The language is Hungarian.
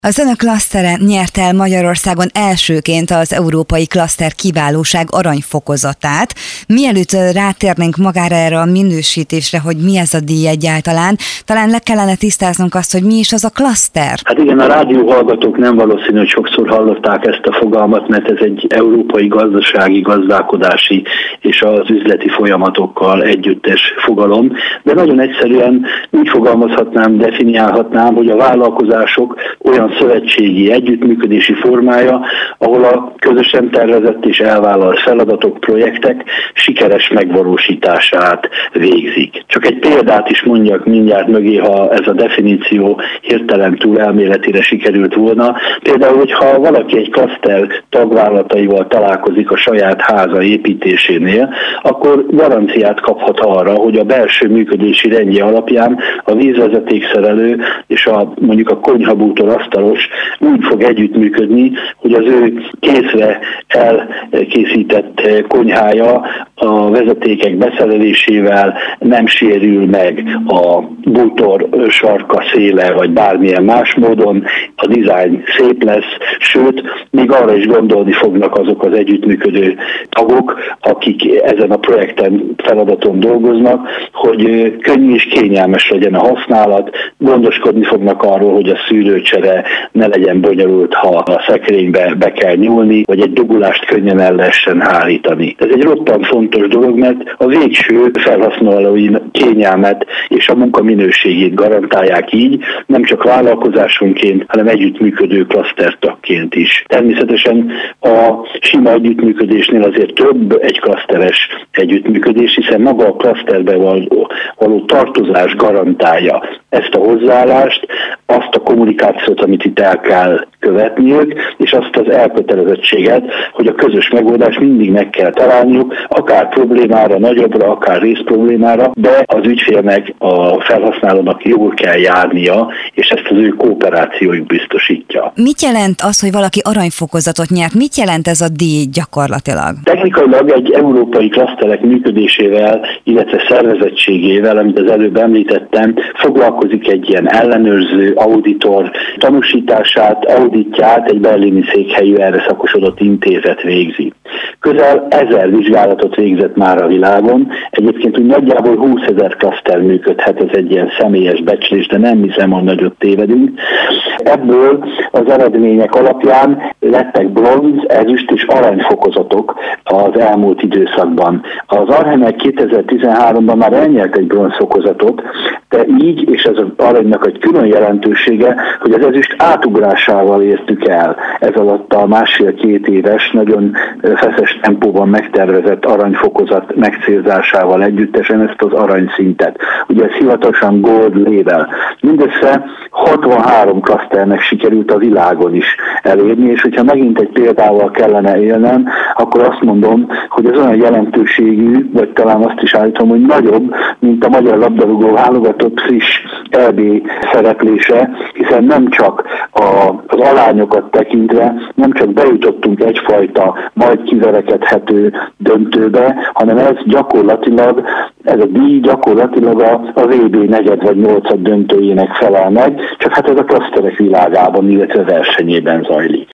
Az önök klasztere nyert el Magyarországon elsőként az Európai Klaszter Kiválóság aranyfokozatát. Mielőtt rátérnénk magára erre a minősítésre, hogy mi ez a díj egyáltalán, talán le kellene tisztáznunk azt, hogy mi is az a klaszter. Hát igen, a rádióhallgatók nem valószínű, hogy sokszor hallották ezt a fogalmat, mert ez egy európai gazdasági, gazdálkodási és az üzleti folyamatokkal együttes fogalom, de nagyon egyszerűen úgy fogalmazhatnám, definiálhatnám, hogy a vállalkozások olyan szövetségi együttműködési formája, ahol a közösen tervezett és elvállalt feladatok, projektek sikeres megvalósítását végzik. Csak egy példát is mondjak mindjárt mögé, ha ez a definíció hirtelen túl elméletére sikerült volna. Például, hogyha valaki egy klaszter tagvállalataival találkozik a saját háza építésénél, akkor garanciát kaphat arra, hogy a belső működési rendje alapján a vízvezetékszerelő és mondjuk a konyhabútor asztalos úgy fog együttműködni, hogy az ő készre elkészített konyhája a vezetékek beszerelésével nem sérül meg a bútor sarka, széle, vagy bármilyen más módon, a dizájn szép lesz, sőt, még arra is gondolni fognak azok az együttműködő tagok, akik ezen a projekten, feladaton dolgoznak, hogy könnyű és kényelmes legyen a használat, gondoskodni fognak arról, hogy a szűrőcsere ne legyen bonyolult, ha a szekrénybe be kell nyúlni, vagy egy dugulást könnyen el lehessen hárítani. Ez egy roppant fontos dolog, mert a végső felhasználói kényelmet és a munka minőségét garantálják így, nem csak vállalkozásonként, hanem együttműködő klasztertagként is. Természetesen a sima együttműködésnél azért több egy klaszteres együttműködés, hiszen maga a klaszterbe való tartozás garantálja ezt a hozzáállást, azt a kommunikációt, amit itt el kell követniük, és azt az elkötelezettséget, hogy a közös megoldást mindig meg kell találniuk, akár problémára, nagyobbra, akár részproblémára, de az ügyfélnek, a felhasználónak jól kell járnia, és ezt az ő kooperációjuk biztosítja. Mit jelent az, hogy valaki aranyfokozatot nyert? Mit jelent ez a díj gyakorlatilag? Technikailag egy európai klaszterek működésével, illetve szervezettségével, amit az előbb említettem, foglalkozik egy ilyen ellenőrző, auditor tanúsítását, auditját egy berlini székhelyű erre szakosodott intézet végzi. Közel 1000 vizsgálatot végzett már a világon, egyébként úgy nagyjából 20 000 klaszter működhet, ez egy ilyen személyes becslés, de nem hiszem, hogy nagyot tévedünk. Ebből az eredmények alapján lettek bronz, ezüst és aranyfokozatok az elmúlt időszakban. Az Arhemek 2013-ban már elnyert egy bronzfokozatot, de így, és ez az aranynak egy külön jelentősége, hogy az ezüst átugrásával értük el. Ez alatt a 1,5-2 éves, nagyon feszes tempóban megtervezett aranyfokozat megcélzásával együttesen ezt az aranyszintet. Ugye ez hivatalosan gold label. Mindössze 63 klaszternek sikerült a világon is elérni, és hogyha megint egy példával kellene élnem, akkor azt mondom, hogy ez olyan jelentőségű, vagy talán azt is állítom, hogy nagyobb, mint a magyar labdarúgó válogatott friss EB szereplése, hiszen nem csak az alányokat tekintve, nem csak bejutottunk egyfajta majd kiverekedhető döntőbe, hanem ez a díj gyakorlatilag a VB negyed vagy 8. döntőjének felel meg, csak hát ez a klaszterek világában, illetve versenyében zajlik.